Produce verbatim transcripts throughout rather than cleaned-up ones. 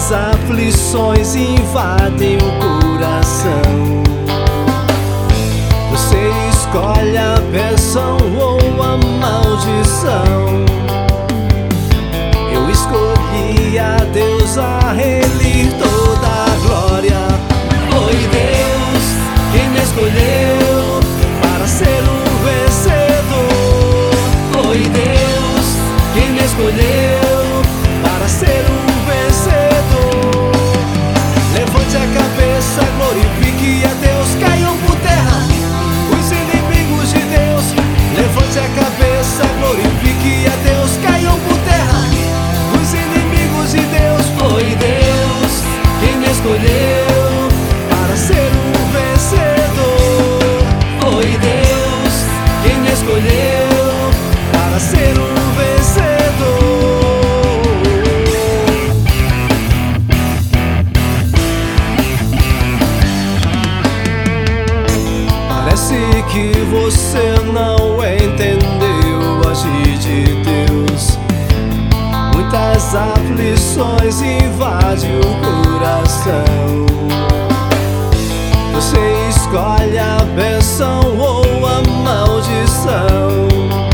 Muitas aflições invadem o coração. Você escolhe a bênção ou a maldição. Eu escolhi a Deus, a Ele toda a glória. Foi Deus quem me escolheu para ser um vencedor. Foi Deus quem me escolheu para ser um vencedor. Levante a cabeça, glorifique a Deus, caiam por terra os inimigos de Deus. Levante a cabeça, glorifique a Deus, caiam por terra os inimigos de Deus. Foi Deus quem me escolheu para ser um vencedor. Foi Deus quem me escolheu para ser um vencedor. Parece que você não entendeu o agir de Deus. Muitas aflições invadem o coração. Você escolhe a bênção ou a maldição.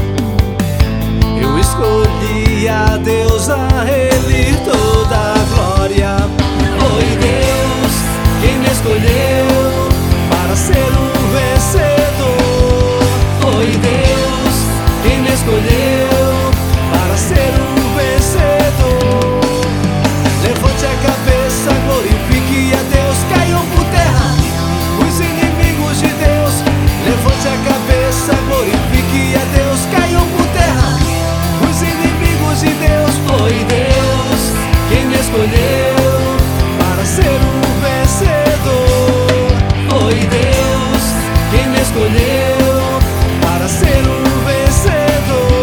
Eu escolhi a Deus, a Ele toda a glória. Foi Deus quem me escolheu para ser um vencedor. Foi Deus quem me escolheu para ser um vencedor. Levante a cabeça, glorifique a Deus, caiam por terra os inimigos de Deus. Levante a cabeça, glorifique a Deus, caiam por terra os inimigos de Deus. Foi Deus quem me escolheu para ser um vencedor. Foi Deus quem me escolheu para ser um vencedor.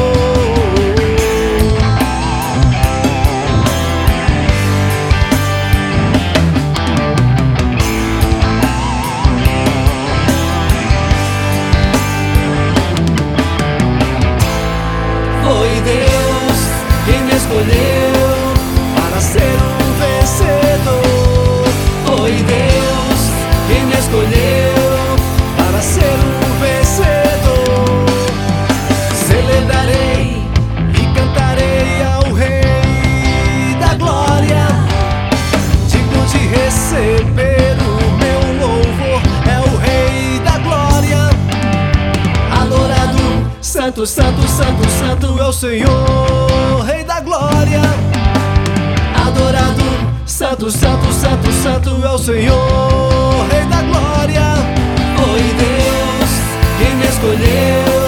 Foi Deus quem me escolheu para ser um vencedor. Foi Deus quem me escolheu para ser um vencedor. Celebrarei e cantarei ao Rei da Glória. Digno de receber o meu louvor é o Rei da Glória. Adorado, santo, santo, santo, santo é o Senhor, Rei da Glória. Adorado, santo, santo, santo, santo é o Senhor, Rei da Glória. Foi Deus quem me escolheu